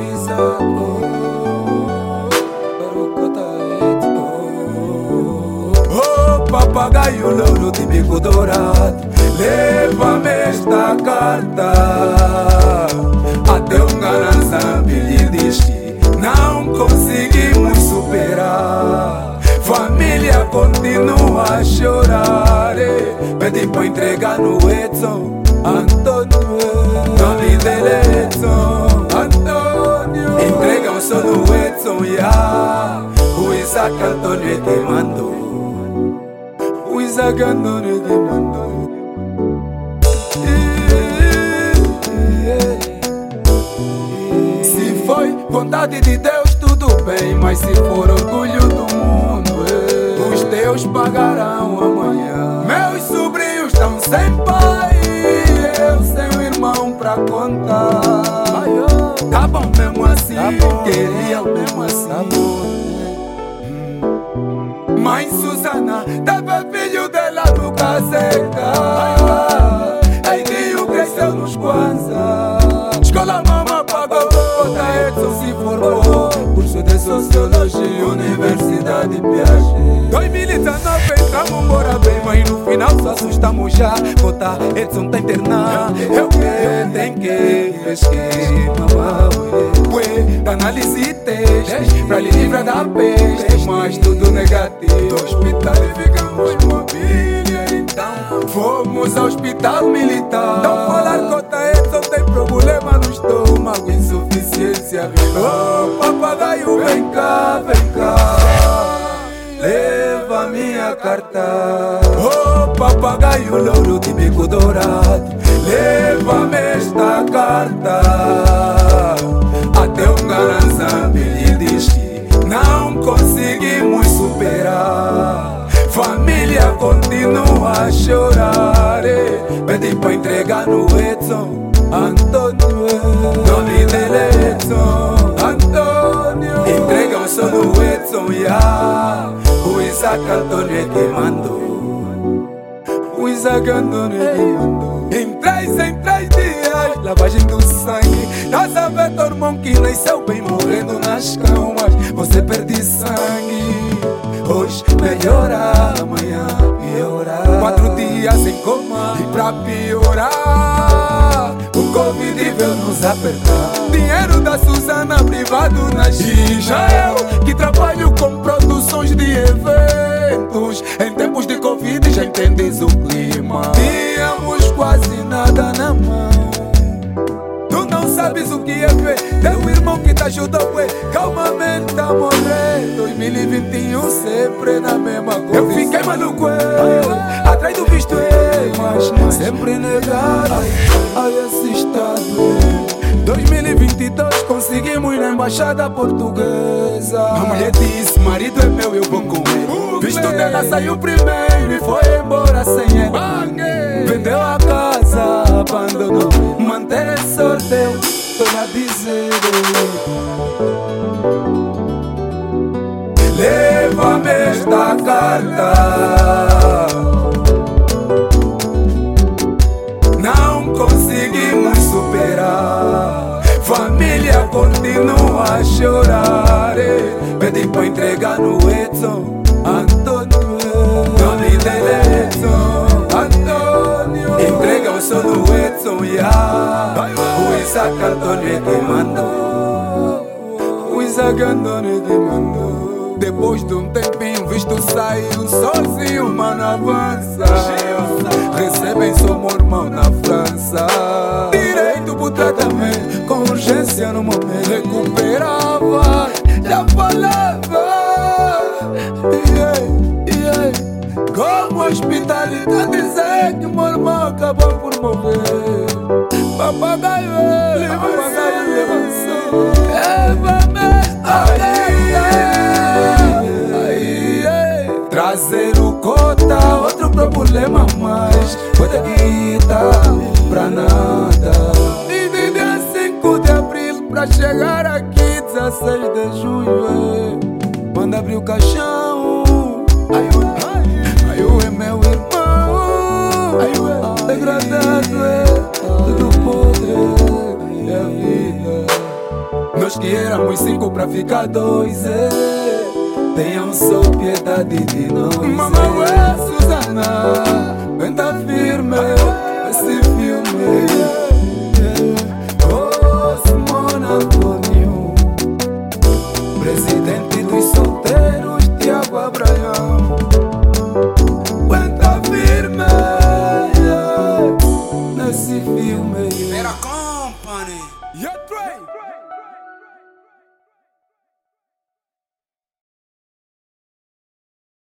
avisa, oh, papagaio louro de bico dourado, leva-me esta carta. Até um garançambe lhe diz que não conseguimos superar. Família continua a chorar. Pedi para entregar no Edson Antônio, nome dele é Edson Antônio. Entrega um som no Edson, yeah. O Isaac Antônio é que mandou. O Isaac Antônio é que mandou. Se foi vontade de Deus, tudo bem. Mas se for orgulho do mundo, os teus pagarão amanhã. Meus sobrinhos estão sem pai, eu sem um irmão pra contar. Tá bom mesmo assim, queria mesmo assim. Mãe Susana teve filho dela no Caseca. Edinho cresceu nos Kwanza. Escola mama pagou conta, Edson se formou. Curso de Sociologia, Universidade Piaget. 2019 entramos, mora bem, mas no final só assustamos já. Conta, Edson tá internado. Eu que tem que pesquisar, ué, análise e teste pra lhe livrar da peste, mas tudo negativo. Do hospital e ficamos mobília, então fomos ao hospital militar. Não falar conta, Edson tem problema no estômago, insuficiência renal. Oh, papagaio, vem cá, leva minha carta. Oh, papagaio louro de bico dourado, leva-me esta carta. Até um garançambe lhe diz que não conseguimos superar. Família continua a chorar. Pedi para entregar no Edson Antônio, nome dele é Edson Antônio. Entrega um som no Edson, yeah. O Isaac Antônio é que mandou. O Isaac Antônio é que mandou. Em 3 dias, lavagem do sangue. Nós a ver teu irmão que nasceu bem, morrendo nas camas. Você perde sangue, hoje melhora, amanhã piora. 4 dias em coma e pra piorar, o Covid veio nos apertar. Dinheiro da Susana privado na China. Já eu que trabalho com produções de eventos, em tempos de Covid já entendes o clima. Tínhamos quase nada na mão. Tu não sabes o que é ver teu irmão que te ajudou, ué, calmamente a morrer. 2021 sempre na mesma coisa. Eu fiquei maluco, atrás do visto, mas sempre negado a esse estado. 2022 conseguimos na embaixada portuguesa. A mulher disse, marido é meu, eu vou com ele. Visto dela saiu primeiro e foi embora sem ele. Vendeu a casa, abandonou, manter sorte, eu tô a dizer. Leva-me esta carta. Não conseguimos superar. Família continua a chorar. Pedi para entregar no Edson Antônio, nome dele é Edson Antônio. Entrega um som no Edson, yeah. O Isaac Antônio é que mandou. O Isaac Antônio é que mandou. Depois de um tempinho, visto saiu sozinho, mano, avança. Recebem só meu irmão na França. Direito pro tratamento, com urgência no momento. Recuperava, já falava. Como hospitalidade dizer que meu irmão acabou por morrer. Papagaio, papagaio levançou. Leva-me trazer o cota, outro problema mais. Pode guitar pra nada. E de dia 5 de abril pra chegar aqui 16 de junho, manda abrir o caixão. Ai, é meu irmão, degradado, tudo podre, é a vida. nós que éramos 5 pra ficar 2, tenham só piedade de nós. Mamãe é Susana, aguenta firme esse filme. Oh, Simone Antônio, presidente dos solteiros, Tiago Abraão. Aguenta firme nesse filme. Era Company. Yeah,